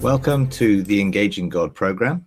Welcome to the Engaging God program.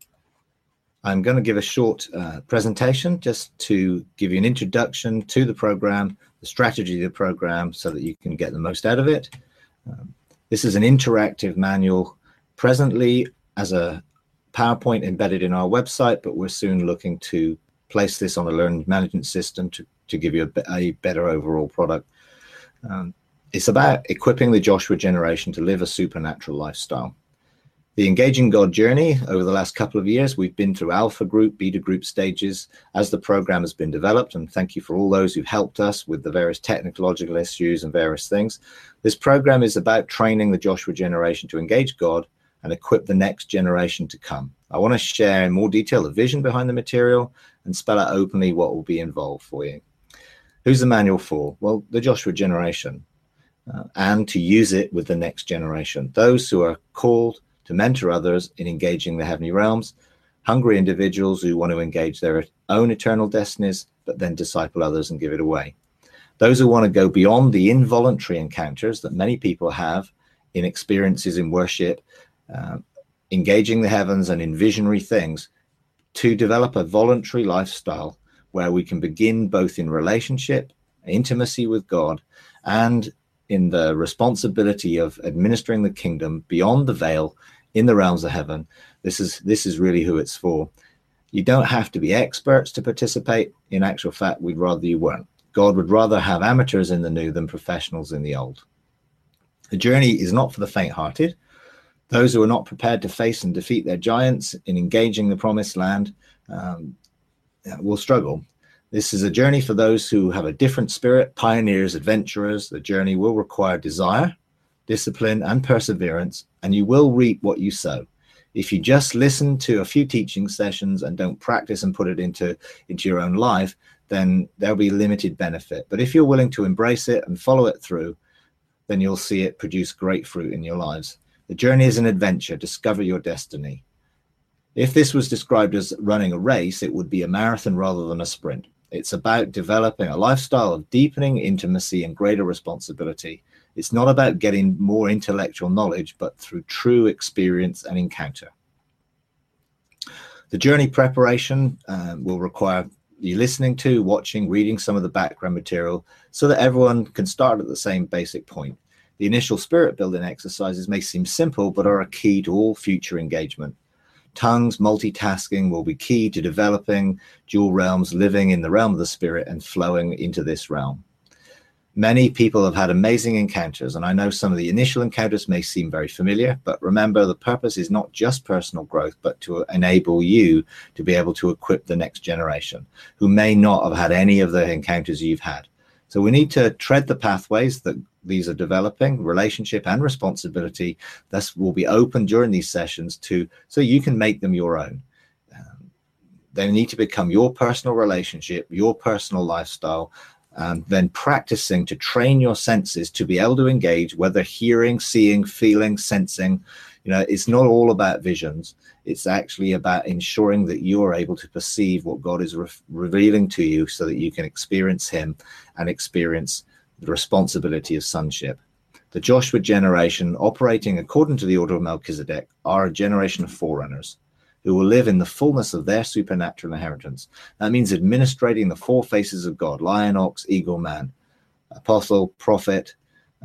I'm going to give a short presentation just to give you an introduction to the program, the strategy of the program, so that you can get the most out of it. This is an interactive manual presently as a PowerPoint embedded in our website, but we're soon looking to place this on a learning management system to give you a better overall product. It's about equipping the Joshua generation to live a supernatural lifestyle. The Engaging God journey over the last couple of years, we've been through alpha group, beta group stages as the program has been developed. And thank you for all those who've helped us with the various technological issues and various things. This program is about training the Joshua generation to engage God and equip the next generation to come. I want to share in more detail the vision behind the material and spell out openly what will be involved for you. Who's the manual for? Well, the Joshua generation, and to use it with the next generation. Those who are called to mentor others in engaging the heavenly realms, hungry individuals who want to engage their own eternal destinies, but then disciple others and give it away. Those who want to go beyond the involuntary encounters that many people have in experiences in worship, engaging the heavens and in visionary things, to develop a voluntary lifestyle where we can begin both in relationship, intimacy with God, and in the responsibility of administering the kingdom beyond the veil in the realms of heaven. This is really who it's for. You don't have to be experts to participate. In actual fact, we'd rather you weren't. God would rather have amateurs in the new than professionals in the old. The journey is not for the faint-hearted. Those who are not prepared to face and defeat their giants in engaging the promised land will struggle. This is a journey for those who have a different spirit, pioneers, adventurers. The journey will require desire, discipline, and perseverance, and you will reap what you sow. If you just listen to a few teaching sessions and don't practice and put it into your own life, then there'll be limited benefit. But if you're willing to embrace it and follow it through, then you'll see it produce great fruit in your lives. The journey is an adventure. Discover your destiny. If this was described as running a race, it would be a marathon rather than a sprint. It's about developing a lifestyle of deepening intimacy and greater responsibility. It's not about getting more intellectual knowledge, but through true experience and encounter. The journey preparation will require you listening to, watching, reading some of the background material so that everyone can start at the same basic point. The initial spirit building exercises may seem simple, but are a key to all future engagement. Tongues, multitasking will be key to developing dual realms, living in the realm of the spirit and flowing into this realm. Many people have had amazing encounters, and I know some of the initial encounters may seem very familiar, but remember, the purpose is not just personal growth, but to enable you to be able to equip the next generation who may not have had any of the encounters you've had. So we need to tread the pathways that these are developing, relationship and responsibility. Thus will be open during these sessions so you can make them your own. They need to become your personal relationship, your personal lifestyle, and then practicing to train your senses to be able to engage, whether hearing, seeing, feeling, sensing. It's not all about visions. It's actually about ensuring that you're able to perceive what God is revealing to you so that you can experience him and experience the responsibility of sonship. The Joshua generation, operating according to the order of Melchizedek, are a generation of forerunners who will live in the fullness of their supernatural inheritance. That means administrating the four faces of God: lion, ox, eagle, man, apostle, prophet,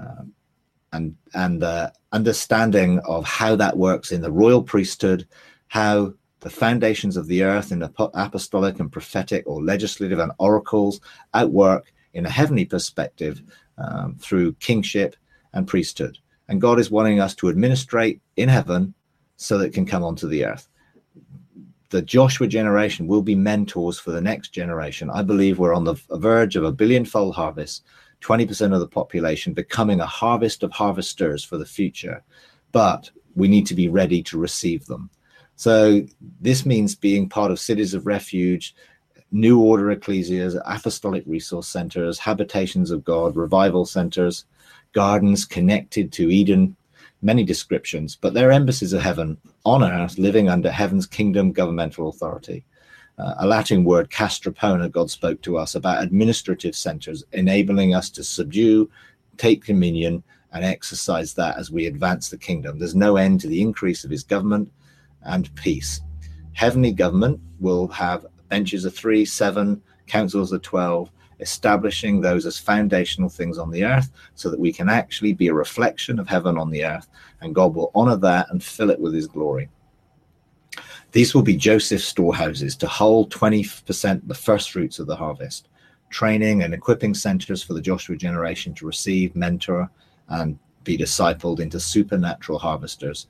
and understanding of how that works in the royal priesthood, how the foundations of the earth in the apostolic and prophetic or legislative and oracles outwork in a heavenly perspective through kingship and priesthood. And God is wanting us to administrate in heaven so that it can come onto the earth. The Joshua generation will be mentors for the next generation. I believe we're on the verge of a billion-fold harvest, 20% of the population becoming a harvest of harvesters for the future. But we need to be ready to receive them. So this means being part of cities of refuge, New Order ecclesias, apostolic resource centers, habitations of God, revival centers, gardens connected to Eden, many descriptions, but they're embassies of heaven on earth, living under heaven's kingdom governmental authority. A Latin word, castrapona, God spoke to us about administrative centers, enabling us to subdue, take dominion and exercise that as we advance the kingdom. There's no end to the increase of his government and peace. Heavenly government will have benches of 3, 7, councils of 12, establishing those as foundational things on the earth so that we can actually be a reflection of heaven on the earth, and God will honor that and fill it with his glory. These will be Joseph's storehouses to hold 20% the first fruits of the harvest, training and equipping centers for the Joshua generation to receive, mentor, and be discipled into supernatural harvesters.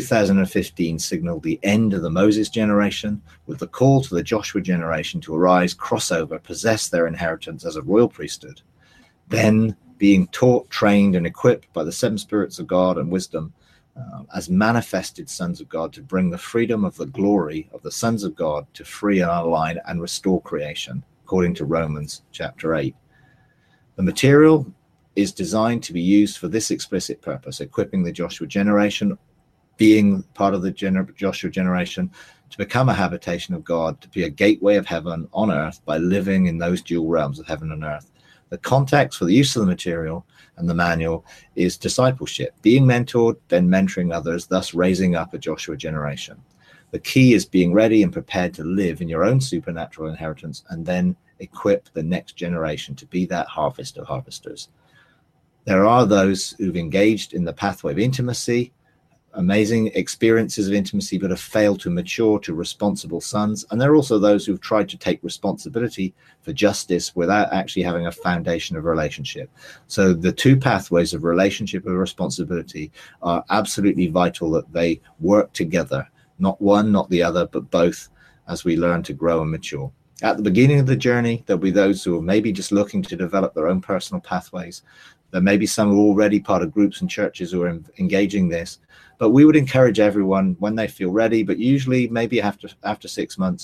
2015 signaled the end of the Moses generation with the call to the Joshua generation to arise, cross over, possess their inheritance as a royal priesthood. Then being taught, trained, and equipped by the seven spirits of God and wisdom as manifested sons of God to bring the freedom of the glory of the sons of God to free and align and restore creation, according to Romans chapter 8. The material is designed to be used for this explicit purpose, equipping the Joshua generation, being part of the Joshua generation, to become a habitation of God, to be a gateway of heaven on earth by living in those dual realms of heaven and earth. The context for the use of the material and the manual is discipleship, being mentored, then mentoring others, thus raising up a Joshua generation. The key is being ready and prepared to live in your own supernatural inheritance and then equip the next generation to be that harvest of harvesters. There are those who've engaged in the pathway of intimacy, amazing experiences of intimacy, but have failed to mature to responsible sons. And there are also those who've tried to take responsibility for justice without actually having a foundation of relationship. So the two pathways of relationship and responsibility are absolutely vital that they work together, not one, not the other, but both, as we learn to grow and mature. At the beginning of the journey, there'll be those who are maybe just looking to develop their own personal pathways. There may be some who are already part of groups and churches who are engaging this, but we would encourage everyone when they feel ready, but usually maybe after 6 months,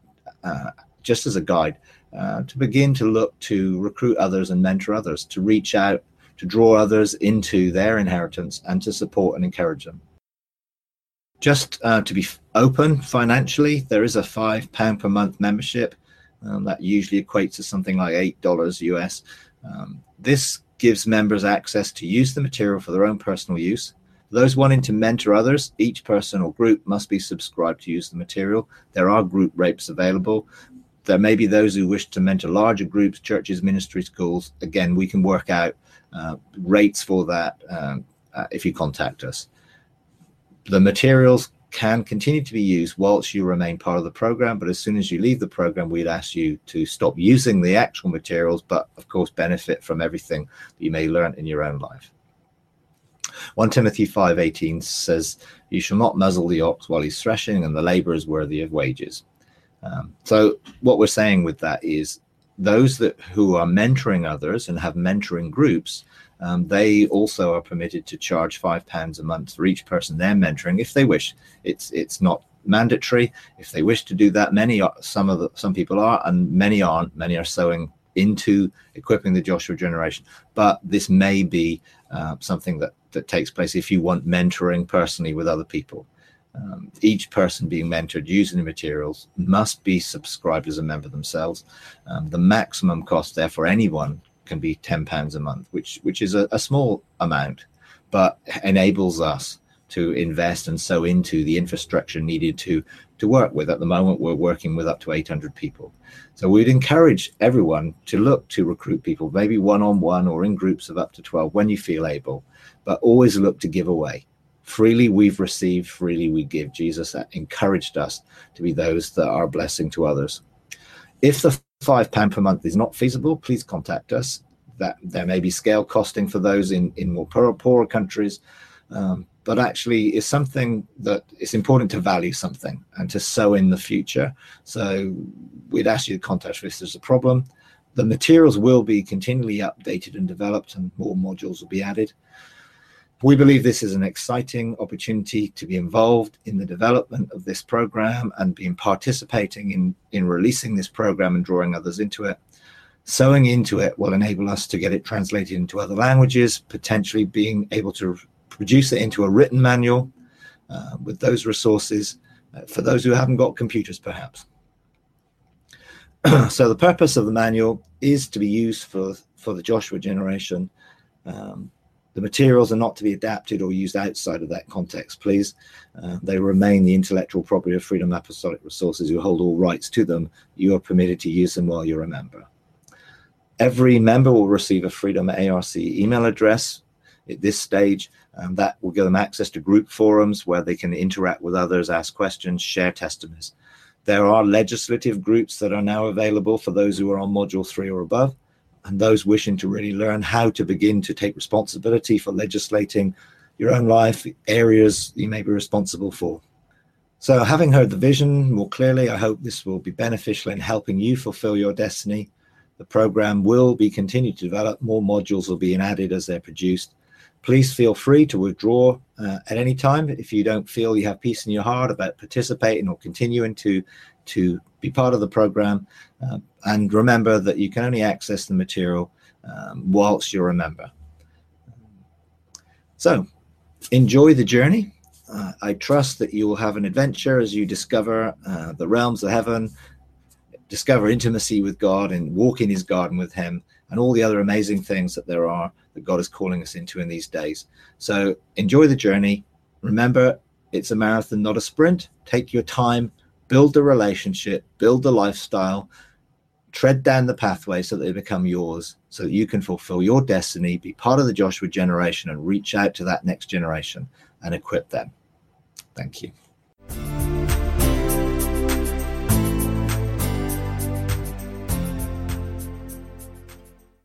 just as a guide, to begin to look to recruit others and mentor others, to reach out, to draw others into their inheritance and to support and encourage them. Just to be open financially, there is a £5 per month membership that usually equates to something like $8 US. This gives members access to use the material for their own personal use. For those wanting to mentor others, each person or group must be subscribed to use the material. There are group rates available. There may be those who wish to mentor larger groups, churches, ministry schools. Again, we can work out rates for that if you contact us. The materials can continue to be used whilst you remain part of the program, but as soon as you leave the program, we'd ask you to stop using the actual materials, but of course benefit from everything that you may learn in your own life. 1 Timothy 5:18 says, "You shall not muzzle the ox while he's threshing, and the labor is worthy of wages." So what we're saying with that is those who are mentoring others and have mentoring groups, they also are permitted to charge £5 a month for each person they're mentoring if they wish. It's not mandatory. If they wish to do that, some people are, and many aren't. Many are sowing into equipping the Joshua generation. But this may be something that takes place if you want mentoring personally with other people. Each person being mentored using the materials must be subscribed as a member themselves. The maximum cost there for anyone can be £10 a month, which is a small amount, but enables us to invest and sow into the infrastructure needed to work with. At the moment, we're working with up to 800 people. So we'd encourage everyone to look to recruit people, maybe one-on-one or in groups of up to 12 when you feel able, but always look to give away. Freely we've received, freely we give. Jesus encouraged us to be those that are a blessing to others. If the £5 per month is not feasible, please contact us. That there may be scale costing for those in more poorer countries, but actually it's something that it's important to value something and to sow in the future. So we'd ask you to contact us if there's a problem. The materials will be continually updated and developed, and more modules will be added. We believe this is an exciting opportunity to be involved in the development of this program and participating in releasing this program and drawing others into it. Sowing into it will enable us to get it translated into other languages, potentially being able to produce it into a written manual with those resources for those who haven't got computers, perhaps. So the purpose of the manual is to be used for the Joshua generation. The materials are not to be adapted or used outside of that context, please. They remain the intellectual property of Freedom Apostolic Resources, who hold all rights to them. You are permitted to use them while you're a member. Every member will receive a Freedom ARC email address at this stage. That will give them access to group forums where they can interact with others, ask questions, share testimonies. There are legislative groups that are now available for those who are on Module 3 or above, and those wishing to really learn how to begin to take responsibility for legislating your own life, areas you may be responsible for. So having heard the vision more clearly, I hope this will be beneficial in helping you fulfill your destiny. The program will be continued to develop. More modules will be added as they're produced. Please feel free to withdraw at any time if you don't feel you have peace in your heart about participating or continuing to be part of the program. And remember that you can only access the material whilst you're a member. So enjoy the journey. I trust that you will have an adventure as you discover the realms of heaven, discover intimacy with God and walk in his garden with him, and all the other amazing things that there are that God is calling us into in these days. So enjoy the journey. Remember, it's a marathon, not a sprint. Take your time, build the relationship, build the lifestyle, tread down the pathway so that they become yours, so that you can fulfill your destiny, be part of the Joshua generation, and reach out to that next generation and equip them. Thank you.